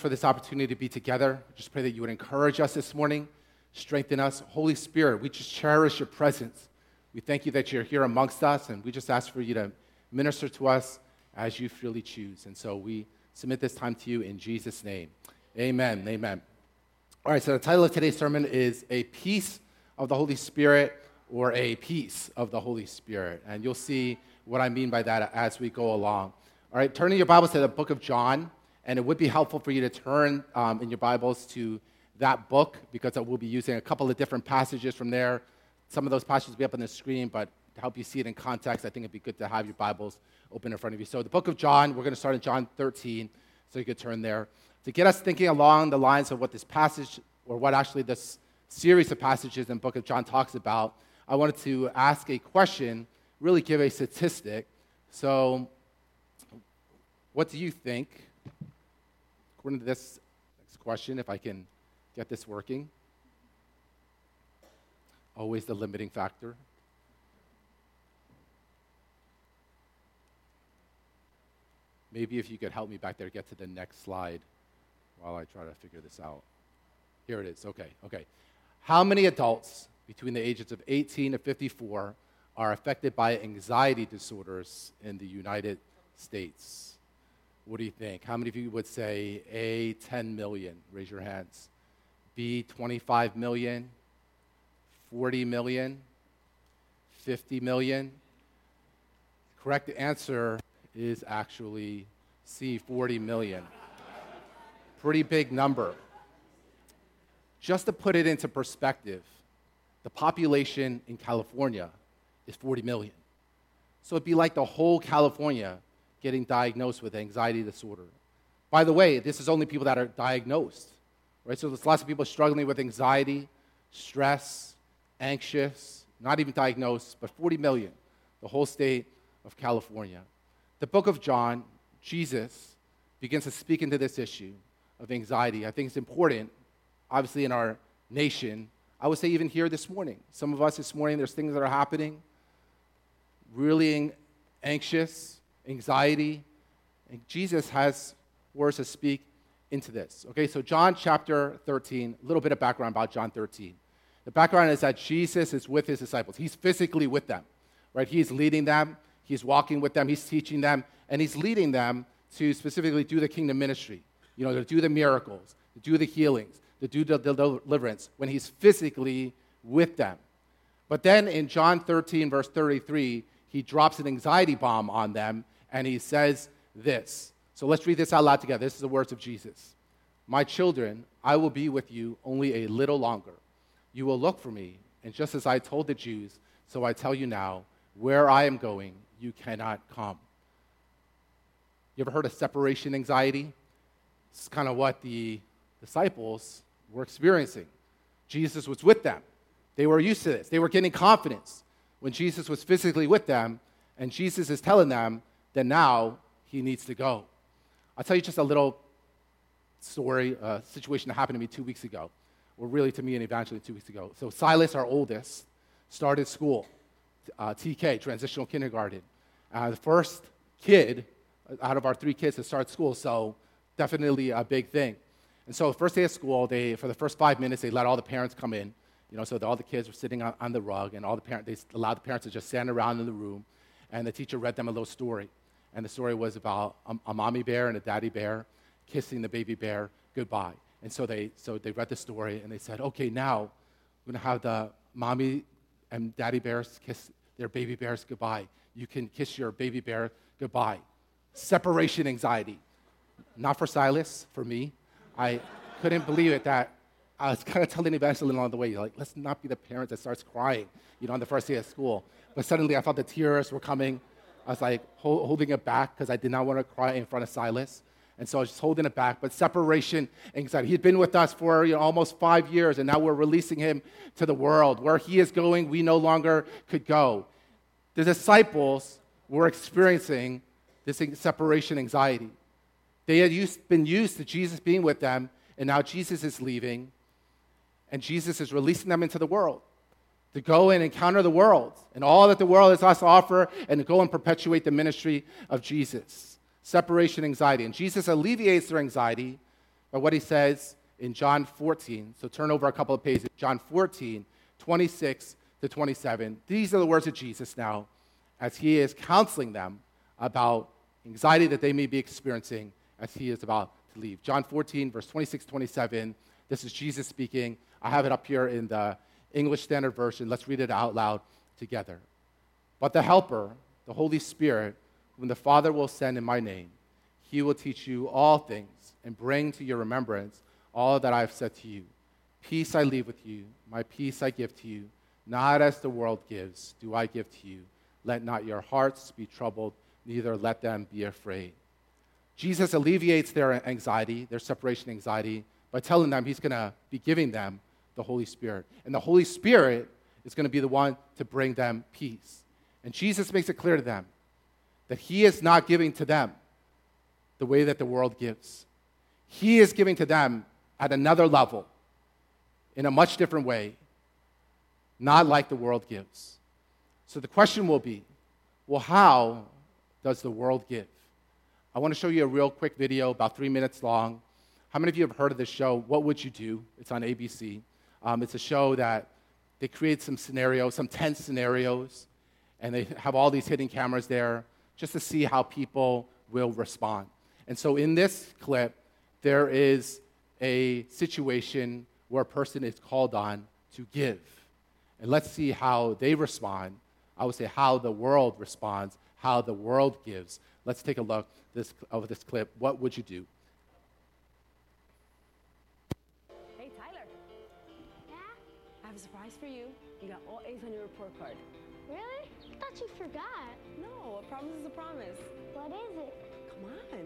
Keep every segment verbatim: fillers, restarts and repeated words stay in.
for this opportunity to be together. Just pray that you would encourage us this morning, strengthen us. Holy Spirit, we just cherish your presence. We thank you that you're here amongst us, and we just ask for you to minister to us as you freely choose. And so we submit this time to you in Jesus' name. Amen. Amen. All right, so the title of today's sermon is A Piece of the Holy Spirit or A Piece of the Holy Spirit. And you'll see what I mean by that as we go along. All right, turning your Bibles to the book of John, and it would be helpful for you to turn um, in your Bibles to that book because we'll be using a couple of different passages from there. Some of those passages will be up on the screen, but to help you see it in context, I think it'd be good to have your Bibles open in front of you. So the book of John, we're going to start in John thirteen, so you could turn there. To get us thinking along the lines of what this passage, or what actually this series of passages in the book of John talks about, I wanted to ask a question, really give a statistic. So what do you think, according to this next question, if I can get this working? Always the limiting factor. Maybe if you could help me back there, get to the next slide while I try to figure this out. Here it is. Okay, okay. How many adults between the ages of eighteen to fifty-four are affected by anxiety disorders in the United States? What do you think? How many of you would say A, ten million? Raise your hands. B, twenty-five million? forty million? fifty million? Correct answer is actually C, forty million. Pretty big number. Just to put it into perspective, the population in California is forty million. So it'd be like the whole California getting diagnosed with anxiety disorder. By the way, this is only people that are diagnosed, right? So there's lots of people struggling with anxiety, stress, anxious, not even diagnosed, but forty million, the whole state of California. The book of John, Jesus begins to speak into this issue of anxiety. I think it's important, obviously in our nation, I would say even here this morning. Some of us this morning, there's things that are happening, really anxious, anxiety, and Jesus has words to speak into this. Okay, so John chapter thirteen, a little bit of background about John thirteen. The background is that Jesus is with his disciples. He's physically with them, right? He's leading them, he's walking with them, he's teaching them, and he's leading them to specifically do the kingdom ministry, you know, to do the miracles, to do the healings, to do the deliverance when he's physically with them. But then in John thirteen, verse thirty-three, he drops an anxiety bomb on them, and he says this. So let's read this out loud together. This is the words of Jesus. My children, I will be with you only a little longer. You will look for me, and just as I told the Jews, so I tell you now, where I am going, you cannot come. You ever heard of separation anxiety? It's kind of what the disciples were experiencing. Jesus was with them. They were used to this. They were getting confidence when Jesus was physically with them, and Jesus is telling them that now he needs to go. I'll tell you just a little story, a situation that happened to me two weeks ago, or really to me and Evangeline two weeks ago. So Silas, our oldest, started school, uh, T K, transitional kindergarten. Uh, the first kid out of our three kids to start school, so definitely a big thing. And so the first day of school, they for the first five minutes, they let all the parents come in. You know, so all the kids were sitting on, on the rug, and all the parents, they allowed the parents to just stand around in the room, and the teacher read them a little story. And the story was about a, a mommy bear and a daddy bear kissing the baby bear goodbye. And so they so they read the story, and they said, okay, now we're going to have the mommy and daddy bears kiss their baby bears goodbye. You can kiss your baby bear goodbye. Separation anxiety. Not for Silas, for me. I couldn't believe it that I was kind of telling Evangeline along the way, like, let's not be the parent that starts crying, you know, on the first day of school. But suddenly I felt the tears were coming. I was like hold, holding it back because I did not want to cry in front of Silas. And so I was just holding it back. But separation anxiety. He'd been with us for you know, almost five years, and now we're releasing him to the world. Where he is going, we no longer could go. The disciples were experiencing this separation anxiety. They had used, been used to Jesus being with them, and now Jesus is leaving, and Jesus is releasing them into the world to go and encounter the world and all that the world has to offer and to go and perpetuate the ministry of Jesus. Separation anxiety. And Jesus alleviates their anxiety by what he says in John fourteen. So turn over a couple of pages. John fourteen, twenty-six to twenty-seven. These are the words of Jesus now as he is counseling them about anxiety that they may be experiencing as he is about to leave. John fourteen, verse twenty-six to twenty-seven. This is Jesus speaking. I have it up here in the English Standard Version. Let's read it out loud together. But the Helper, the Holy Spirit, whom the Father will send in my name, he will teach you all things and bring to your remembrance all that I have said to you. Peace I leave with you, my peace I give to you. Not as the world gives, do I give to you. Let not your hearts be troubled, neither let them be afraid. Jesus alleviates their anxiety, their separation anxiety, by telling them he's going to be giving them the Holy Spirit. And the Holy Spirit is going to be the one to bring them peace. And Jesus makes it clear to them that he is not giving to them the way that the world gives. He is giving to them at another level, in a much different way, not like the world gives. So the question will be, well, how does the world give? I want to show you a real quick video, about three minutes long. How many of you have heard of this show, What Would You Do? It's on A B C. Um, it's a show that they create some scenarios, some tense scenarios, and they have all these hidden cameras there just to see how people will respond. And so in this clip, there is a situation where a person is called on to give. And let's see how they respond. I would say how the world responds, how the world gives. Let's take a look this, of this clip. What would you do? Hey, Tyler. Yeah? I have a surprise for you. You got all A's on your report card. Really? I thought you forgot. No, a promise is a promise. What is it? Come on.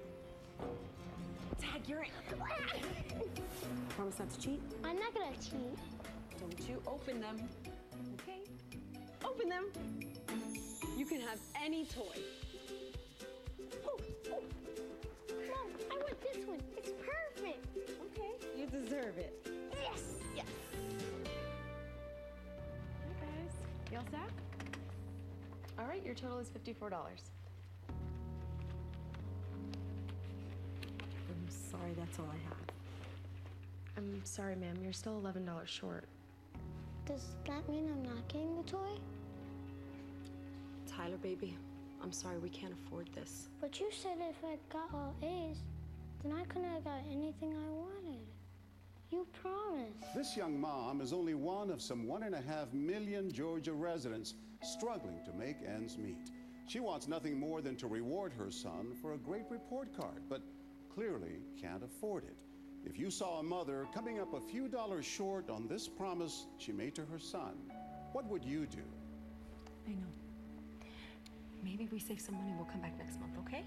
Tag, you're in. Promise not to cheat. I'm not gonna cheat. Don't you open them. Okay? Open them. You can have any toy. Oh, oh. Mom, I want this one. It's perfect. Okay, you deserve it. Yes. Yes. Hi, guys. You all set? All right, your total is fifty-four dollars. I'm sorry, that's all I have. I'm sorry, ma'am. You're still eleven dollars short. Does that mean I'm not getting the toy? Tyler, baby, I'm sorry, we can't afford this. But you said if I got all A's, then I couldn't have got anything I wanted. You promised. This young mom is only one of some one and a half million Georgia residents struggling to make ends meet. She wants nothing more than to reward her son for a great report card, but clearly can't afford it. If you saw a mother coming up a few dollars short on this promise she made to her son, what would you do? I know. Maybe we save some money, we'll come back next month, okay?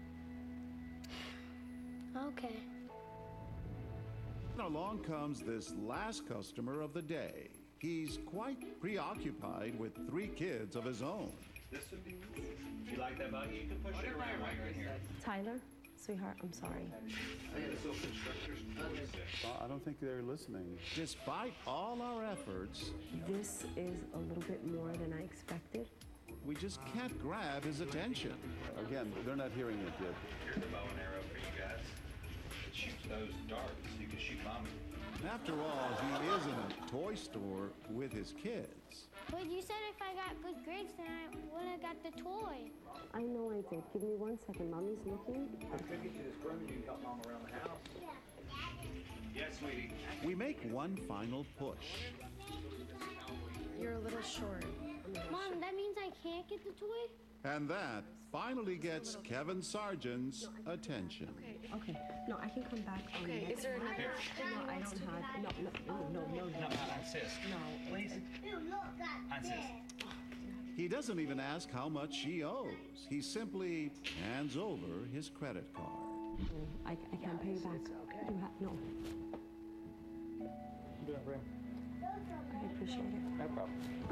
Okay. Along comes this last customer of the day. He's quite preoccupied with three kids of his own. This would be cool. If you like that buggy, you can push it around right in here. Tyler, sweetheart, I'm sorry. Well, I don't think they're listening. Despite all our efforts, This is a little bit more than I expected. we just can't grab his attention. Again, they're not hearing it yet. Here's a bow and arrow for you guys. It shoots those darts. You can shoot mommy. After all, he is in a toy store with his kids. But you said if I got good grades, then I would have got the toy. I know I did. Give me one second. Mommy's looking. I'll take you to this room and you can help mom around the house. Yes, sweetie. We make one final push. You're a little short. Mom, that means I can't get the toy? And that finally gets Kevin Sargent's attention. Okay. No, I can come back. On Okay, next is there month. another- No, I don't have. No, no, no, no, no, no. No, insist. No. Please. Insist. He doesn't even ask how much she owes. He simply hands over his credit card. Mm, I, I can't pay you back. You have no. I appreciate it. No problem.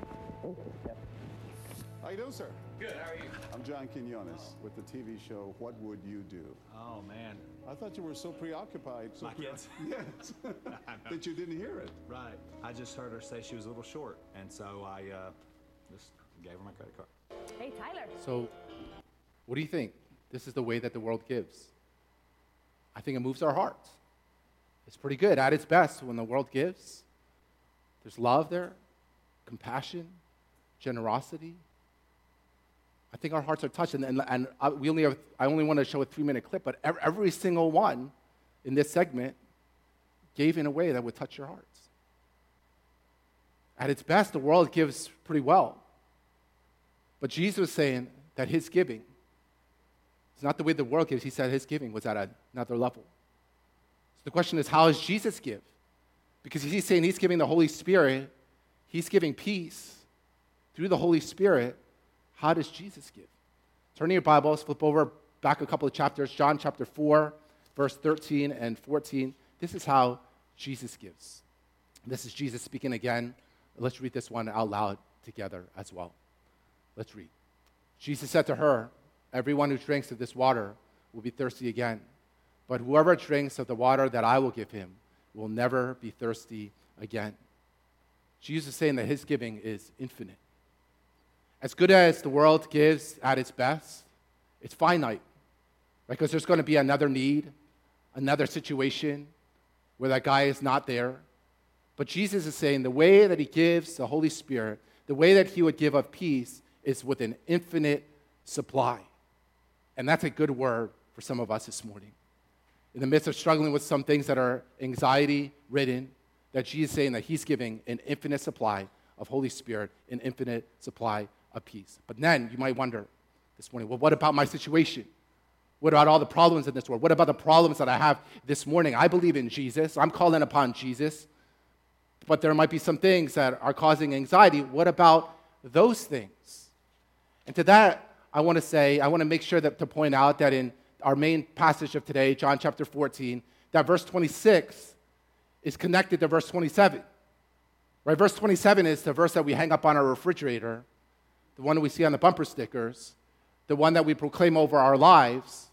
How you doing, sir? Good, how are you? I'm John Quinones with the T V show What Would You Do? Oh, man. I thought you were so preoccupied. So My kids? Yes. that you didn't hear it. Right. I just heard her say she was a little short, and so I uh, just gave her my credit card. Hey, Tyler. So, what do you think? This is the way that the world gives. I think it moves our hearts. It's pretty good at its best when the world gives. There's love there, compassion, generosity. I think our hearts are touched, and, and, and I, we only have, I only want to show a three-minute clip, but every, every single one in this segment gave in a way that would touch your hearts. At its best, the world gives pretty well. But Jesus was saying that his giving is not the way the world gives. He said his giving was at another level. So the question is, how does Jesus give? Because he's saying he's giving the Holy Spirit, he's giving peace through the Holy Spirit. How does Jesus give? Turn to your Bibles, flip over back a couple of chapters, John chapter four, verse thirteen and fourteen. This is how Jesus gives. This is Jesus speaking again. Let's read this one out loud together as well. Let's read. Jesus said to her, "Everyone who drinks of this water will be thirsty again. But whoever drinks of the water that I will give him will never be thirsty again." Jesus is saying that his giving is infinite. As good as the world gives at its best, it's finite. Because there's going to be another need, another situation where that guy is not there. But Jesus is saying the way that he gives the Holy Spirit, the way that he would give of peace is with an infinite supply. And that's a good word for some of us this morning. In the midst of struggling with some things that are anxiety-ridden, that Jesus is saying that he's giving an infinite supply of Holy Spirit, an infinite supply of peace. But then you might wonder this morning, well, what about my situation? What about all the problems in this world? What about the problems that I have this morning? I believe in Jesus. I'm calling upon Jesus. But there might be some things that are causing anxiety. What about those things? And to that, I want to say, I want to make sure that to point out that in our main passage of today, John chapter fourteen, that verse twenty-six is connected to verse twenty-seven. Right? Verse twenty-seven is the verse that we hang up on our refrigerator, the one that we see on the bumper stickers, the one that we proclaim over our lives.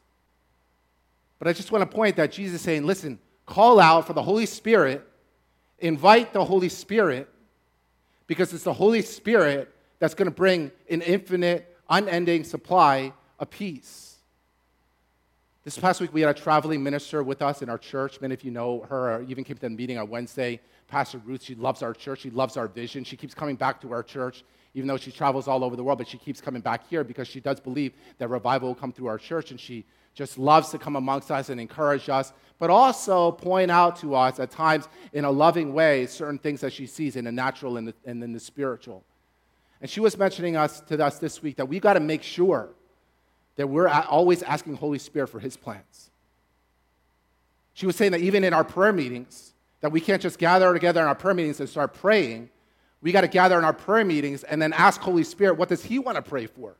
But I just want to point that Jesus is saying, listen, call out for the Holy Spirit, invite the Holy Spirit, because it's the Holy Spirit that's going to bring an infinite, unending supply of peace. This past week, we had a traveling minister with us in our church. Many of you know her, or even came to the meeting on Wednesday. Pastor Ruth, she loves our church. She loves our vision. She keeps coming back to our church, even though she travels all over the world, but she keeps coming back here because she does believe that revival will come through our church, and she just loves to come amongst us and encourage us, but also point out to us at times in a loving way certain things that she sees in the natural and, the, and in the spiritual. And she was mentioning us to us this week that we've got to make sure that we're always asking Holy Spirit for his plans. She was saying that even in our prayer meetings, that we can't just gather together in our prayer meetings and start praying. We got to gather in our prayer meetings and then ask Holy Spirit, what does he want to pray for?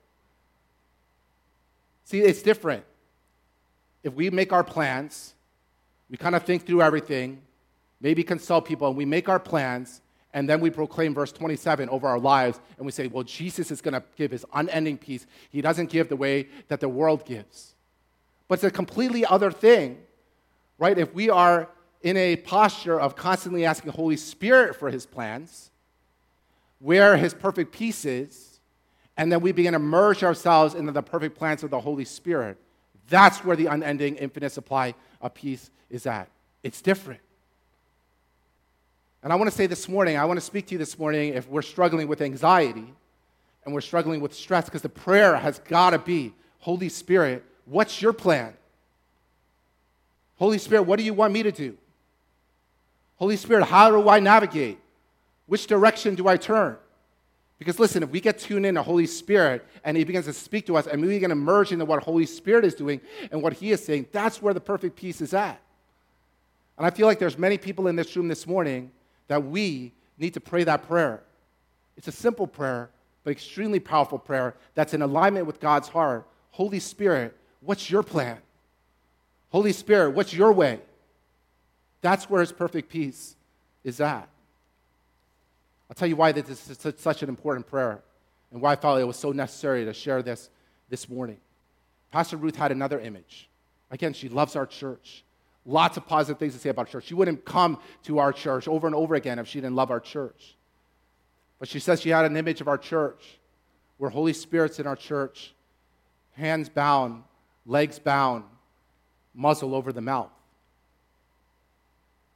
See, it's different. If we make our plans, we kind of think through everything, maybe consult people, and we make our plans, and then we proclaim verse twenty-seven over our lives, and we say, well, Jesus is going to give his unending peace. He doesn't give the way that the world gives. But it's a completely other thing, right? If we are in a posture of constantly asking Holy Spirit for his plans, where his perfect peace is, and then we begin to merge ourselves into the perfect plans of the Holy Spirit, that's where the unending, infinite supply of peace is at. It's different. And I want to say this morning, I want to speak to you this morning if we're struggling with anxiety and we're struggling with stress, because the prayer has got to be, Holy Spirit, what's your plan? Holy Spirit, what do you want me to do? Holy Spirit, how do I navigate? Which direction do I turn? Because listen, if we get tuned in to Holy Spirit and he begins to speak to us and we begin to merge into what Holy Spirit is doing and what he is saying, that's where the perfect peace is at. And I feel like there's many people in this room this morning that we need to pray that prayer. It's a simple prayer, but extremely powerful prayer that's in alignment with God's heart. Holy Spirit, what's your plan? Holy Spirit, what's your way? That's where his perfect peace is at. I'll tell you why this is such an important prayer and why I felt it was so necessary to share this this morning. Pastor Ruth had another image. Again, she loves our church. Lots of positive things to say about church. She wouldn't come to our church over and over again if she didn't love our church. But she says she had an image of our church where Holy Spirit's in our church, hands bound, legs bound, muzzle over the mouth.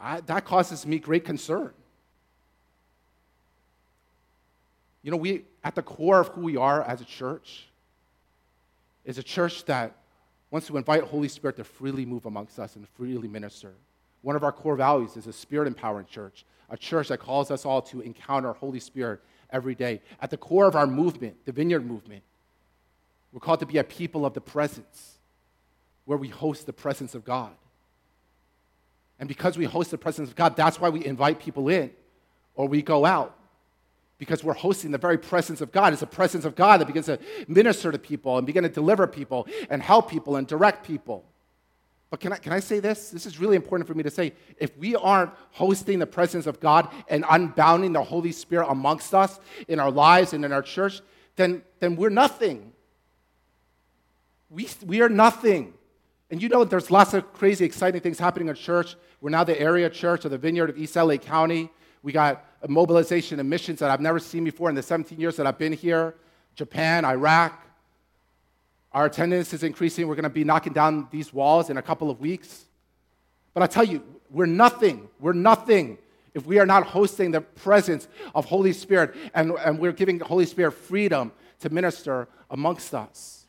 I, that causes me great concern. You know, we, at the core of who we are as a church, is a church that wants to invite Holy Spirit to freely move amongst us and freely minister. One of our core values is a Spirit-empowered church, a church that calls us all to encounter Holy Spirit every day. At the core of our movement, the Vineyard movement, we're called to be a people of the presence, where we host the presence of God. And because we host the presence of God, that's why we invite people in, or we go out. Because we're hosting the very presence of God. It's the presence of God that begins to minister to people and begin to deliver people and help people and direct people. But can I, can I say this? This is really important for me to say. If we aren't hosting the presence of God and unbounding the Holy Spirit amongst us in our lives and in our church, then, then we're nothing. We, we are nothing. And you know there's lots of crazy, exciting things happening in church. We're now the area church of the Vineyard of East L A County. We got a mobilization and missions that I've never seen before in the seventeen years that I've been here. Japan, Iraq. Our attendance is increasing. We're going to be knocking down these walls in a couple of weeks. But I tell you, we're nothing. We're nothing if we are not hosting the presence of Holy Spirit and, and we're giving the Holy Spirit freedom to minister amongst us.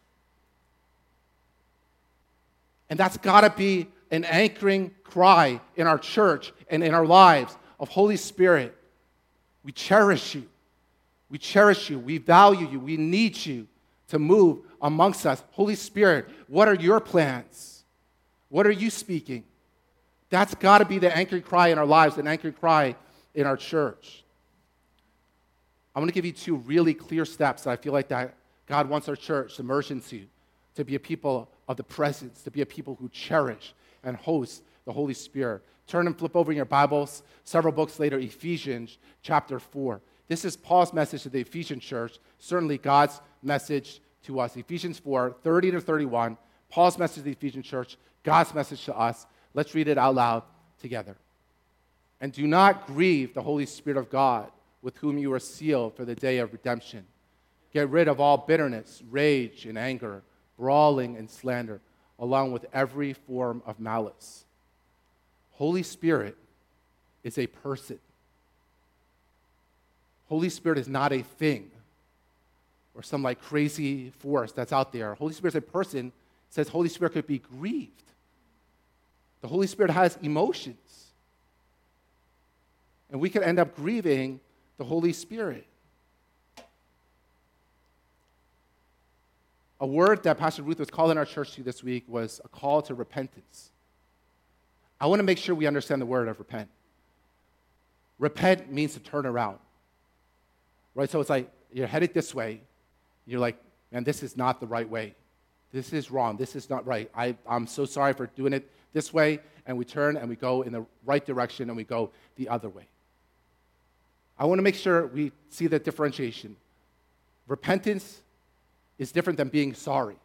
And that's got to be an anchoring cry in our church and in our lives of Holy Spirit. We cherish you. We cherish you. We value you. We need you to move amongst us. Holy Spirit, what are your plans? What are you speaking? That's got to be the anchoring cry in our lives, an anchoring cry in our church. I'm going to give you two really clear steps that I feel like that God wants our church to merge into, to be a people of the presence, to be a people who cherish and host the Holy Spirit. Turn and flip over in your Bibles, several books later, Ephesians chapter four. This is Paul's message to the Ephesian church, certainly God's message to us. Ephesians four, thirty to thirty-one, Paul's message to the Ephesian church, God's message to us. Let's read it out loud together. And do not grieve the Holy Spirit of God, with whom you are sealed for the day of redemption. Get rid of all bitterness, rage, and anger, brawling and slander, along with every form of malice. Holy Spirit is a person. Holy Spirit is not a thing or some like crazy force that's out there. Holy Spirit is a person. It says Holy Spirit could be grieved. The Holy Spirit has emotions. And we could end up grieving the Holy Spirit. A word that Pastor Ruth was calling our church to this week was a call to repentance. I want to make sure we understand the word of repent. Repent means to turn around. Right? So it's like you're headed this way. You're like, man, this is not the right way. This is wrong. This is not right. I, I'm so sorry for doing it this way. And we turn and we go in the right direction and we go the other way. I want to make sure we see the differentiation. Repentance is different than being sorry.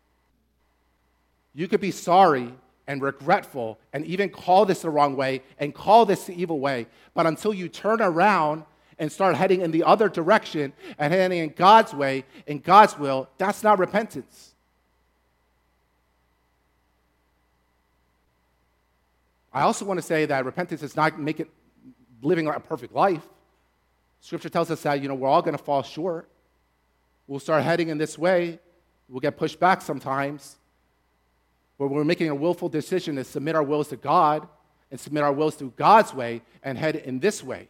You could be sorry and regretful and even call this the wrong way and call this the evil way, but until you turn around and start heading in the other direction and heading in God's way, in God's will, that's not repentance. I also want to say that repentance is not making, living a perfect life. Scripture tells us that, you know, we're all going to fall short. We'll start heading in this way. We'll get pushed back sometimes. But we're making a willful decision to submit our wills to God and submit our wills to God's way and head in this way.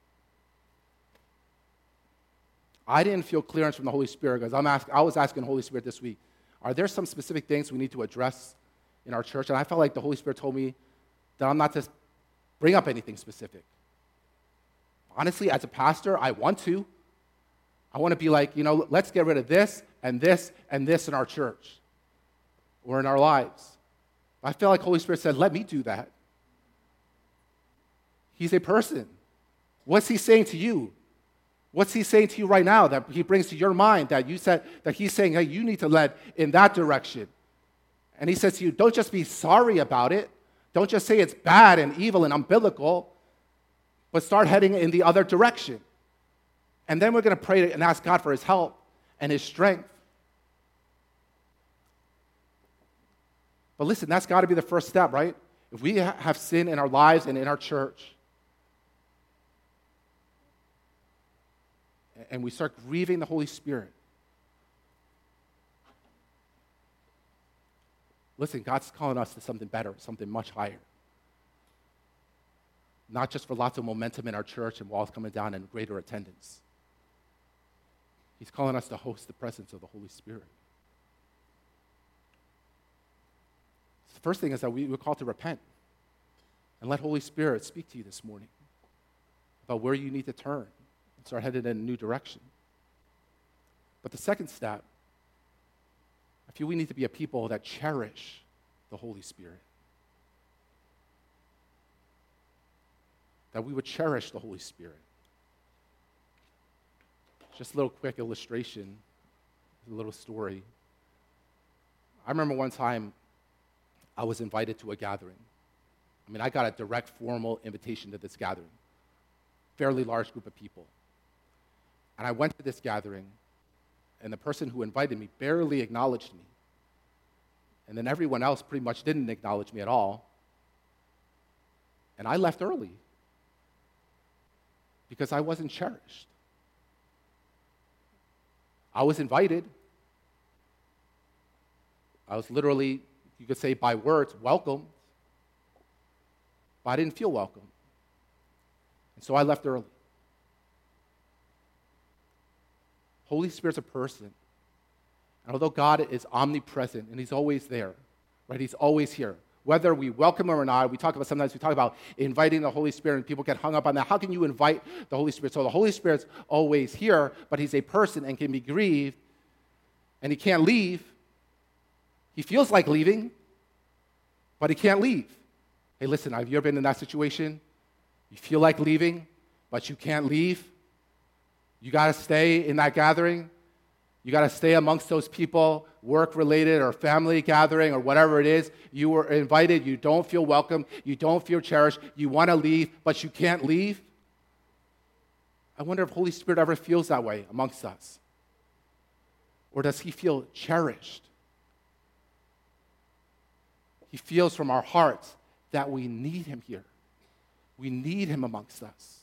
I didn't feel clearance from the Holy Spirit because I'm ask, I was asking the Holy Spirit this week, are there some specific things we need to address in our church? And I felt like the Holy Spirit told me that I'm not to bring up anything specific. Honestly, as a pastor, I want to. I want to be like, you know, let's get rid of this and this and this in our church or in our lives. I feel like Holy Spirit said, let me do that. He's a person. What's he saying to you? What's he saying to you right now that he brings to your mind that you said, that he's saying, hey, you need to lead in that direction? And he says to you, don't just be sorry about it. Don't just say it's bad and evil and unbiblical, but start heading in the other direction. And then we're going to pray and ask God for his help and his strength. But listen, that's got to be the first step, right? If we ha- have sin in our lives and in our church, and we start grieving the Holy Spirit, listen, God's calling us to something better, something much higher. Not just for lots of momentum in our church and walls coming down and greater attendance. He's calling us to host the presence of the Holy Spirit. The first thing is that we, we're called to repent and let Holy Spirit speak to you this morning about where you need to turn and start headed in a new direction. But the second step, I feel we need to be a people that cherish the Holy Spirit. That we would cherish the Holy Spirit. Just a little quick illustration, a little story. I remember one time I was invited to a gathering. I mean, I got a direct formal invitation to this gathering. Fairly large group of people. And I went to this gathering, and the person who invited me barely acknowledged me. And then everyone else pretty much didn't acknowledge me at all. And I left early because I wasn't cherished. I was invited. I was literally, you could say by words, welcome. But I didn't feel welcome. And so I left early. Holy Spirit's a person. And although God is omnipresent and he's always there, right? He's always here. Whether we welcome him or not, we talk about, sometimes we talk about inviting the Holy Spirit, and people get hung up on that. How can you invite the Holy Spirit? So the Holy Spirit's always here, but he's a person and can be grieved, and he can't leave. He feels like leaving, but he can't leave. Hey, listen, have you ever been in that situation? You feel like leaving, but you can't leave. You got to stay in that gathering. You got to stay amongst those people, work-related or family gathering or whatever it is. You were invited. You don't feel welcome. You don't feel cherished. You want to leave, but you can't leave. I wonder if Holy Spirit ever feels that way amongst us. Or does he feel cherished? He feels from our hearts that we need him here. We need him amongst us.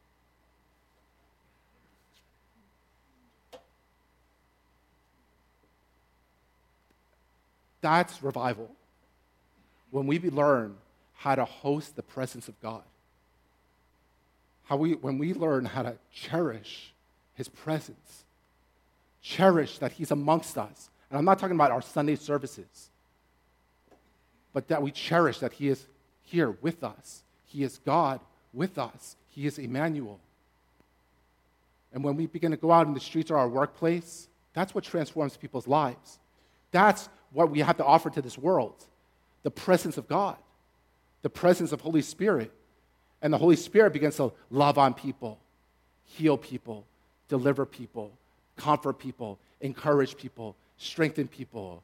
That's revival. When we learn how to host the presence of God. How we, when we learn how to cherish his presence. Cherish that he's amongst us. And I'm not talking about our Sunday services. But that we cherish that he is here with us. He is God with us. He is Emmanuel. And when we begin to go out in the streets or our workplace, that's what transforms people's lives. That's what we have to offer to this world. The presence of God. The presence of Holy Spirit. And the Holy Spirit begins to love on people, heal people, deliver people, comfort people, encourage people, strengthen people.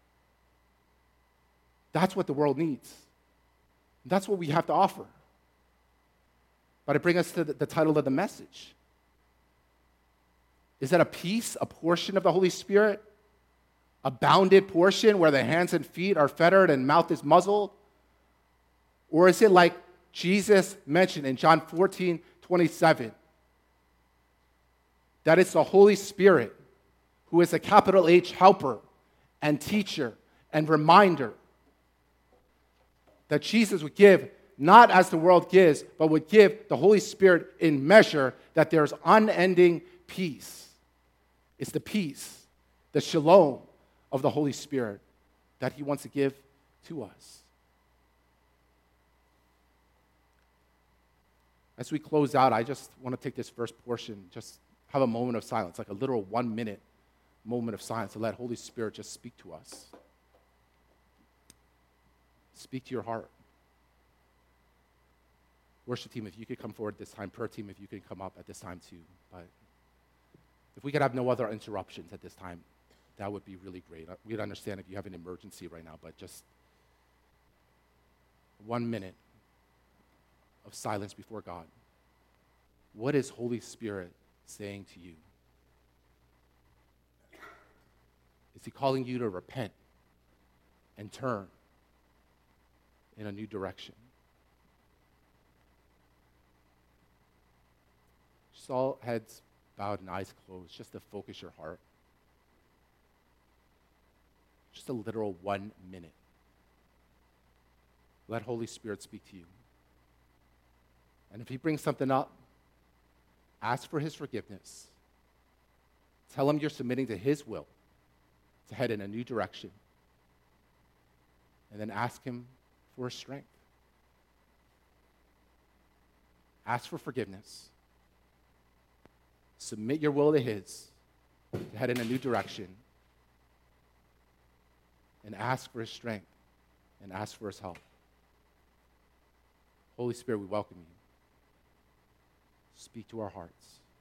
That's what the world needs. That's what we have to offer. But it brings us to the, the title of the message. Is that a piece, a portion of the Holy Spirit? A bounded portion where the hands and feet are fettered and mouth is muzzled? Or is it like Jesus mentioned in John fourteen twenty-seven? That it's the Holy Spirit who is a capital H helper and teacher and reminder that Jesus would give not as the world gives, but would give the Holy Spirit in measure, that there's unending peace. It's the peace, the shalom of the Holy Spirit that he wants to give to us. As we close out, I just want to take this first portion, just have a moment of silence, like a literal one-minute moment of silence to let Holy Spirit just speak to us. Speak to your heart. Worship team, if you could come forward this time. Prayer team, if you could come up at this time too. But if we could have no other interruptions at this time, that would be really great. We'd understand if you have an emergency right now, but just one minute of silence before God. What is Holy Spirit saying to you? Is he calling you to repent and turn? in a new direction. Just all heads bowed and eyes closed, just to focus your heart. Just a literal one minute. Let Holy Spirit speak to you. And if he brings something up, ask for his forgiveness. Tell him you're submitting to his will to head in a new direction. And then ask him for his strength. Ask for forgiveness. Submit your will to his to head in a new direction. And ask for his strength. And ask for his help. Holy Spirit, we welcome you. Speak to our hearts.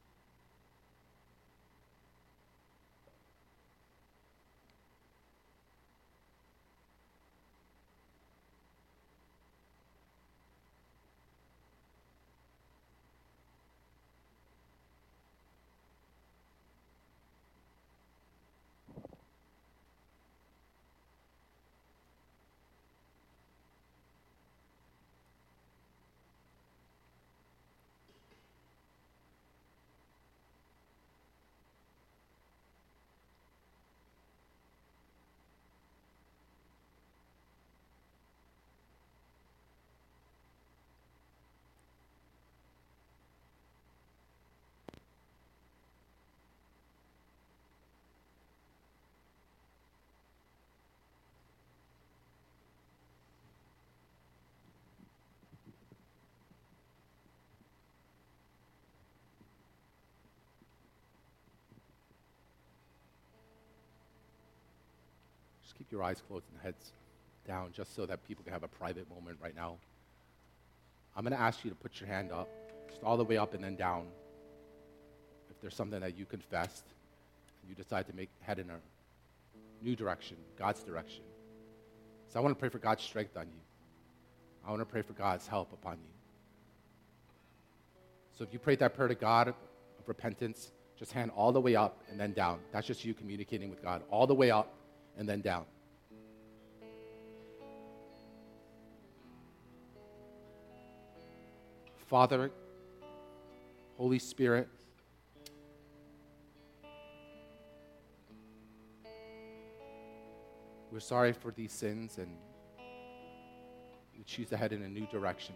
Just keep your eyes closed and heads down just so that people can have a private moment right now. I'm going to ask you to put your hand up, just all the way up and then down. If there's something that you confessed and you decide to make head in a new direction, God's direction. So I want to pray for God's strength on you. I want to pray for God's help upon you. So if you prayed that prayer to God of repentance, just hand all the way up and then down. That's just you communicating with God. All the way up and then down. Father, Holy Spirit, we're sorry for these sins and we choose to head in a new direction.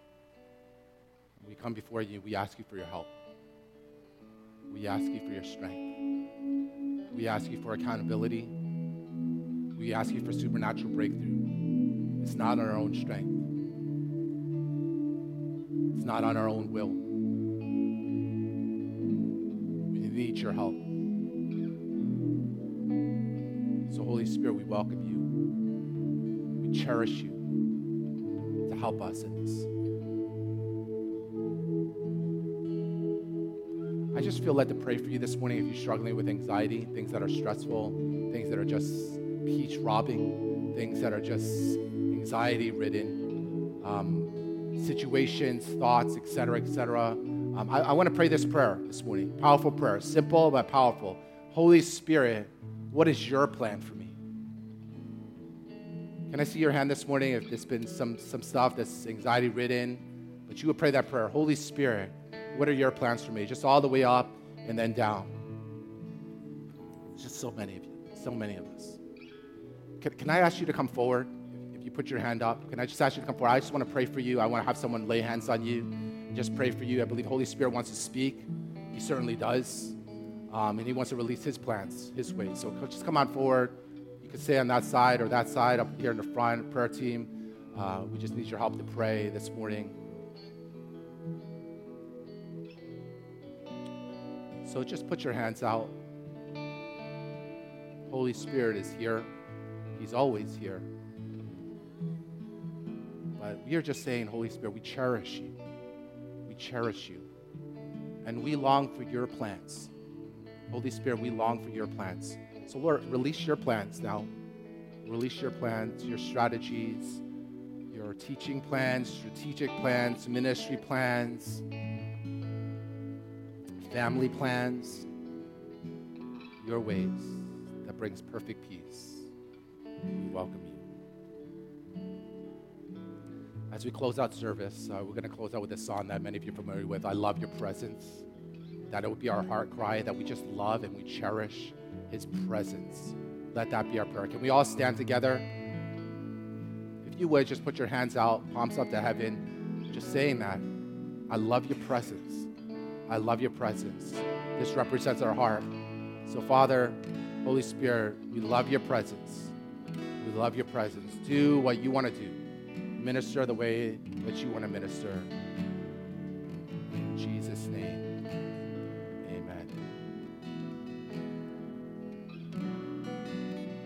We come before you, we ask you for your help. We ask you for your strength. We ask you for accountability. We ask you for supernatural breakthrough. It's not on our own strength. It's not on our own will. We need your help. So Holy Spirit, we welcome you. We cherish you to help us in this. I just feel led to pray for you this morning if you're struggling with anxiety, things that are stressful, things that are just peace robbing, things that are just anxiety ridden, um, situations, thoughts, et cetera, et cetera. Um, I, I want to pray this prayer this morning. Powerful prayer, simple but powerful. Holy Spirit, what is your plan for me? Can I see your hand this morning if there's been some, some stuff that's anxiety ridden, but you would pray that prayer. Holy Spirit, what are your plans for me? Just all the way up and then down. Just so many of you, so many of us. Can, can I ask you to come forward? If you put your hand up, can I just ask you to come forward? I just want to pray for you. I want to have someone lay hands on you and just pray for you. I believe Holy Spirit wants to speak. He certainly does. Um, and he wants to release his plans, his ways. So just come on forward. You can stay on that side or that side up here in the front, prayer team. Uh, we just need your help to pray this morning. So just put your hands out. Holy Spirit is here. He's always here. But we are just saying, Holy Spirit, we cherish you. We cherish you. And we long for your plans. Holy Spirit, we long for your plans. So Lord, release your plans now. Release your plans, your strategies, your teaching plans, strategic plans, ministry plans, family plans, your ways that brings perfect peace. We welcome you. As we close out service, uh, we're going to close out with a song that many of you are familiar with, I Love Your Presence. That it would be our heart cry, that we just love and we cherish his presence. Let that be our prayer. Can we all stand together? If you would, just put your hands out, palms up to heaven, just saying that. I love your presence. I love your presence. This represents our heart. So Father, Holy Spirit, we love your presence. We love your presence. Do what you want to do. Minister the way that you want to minister. In Jesus' name.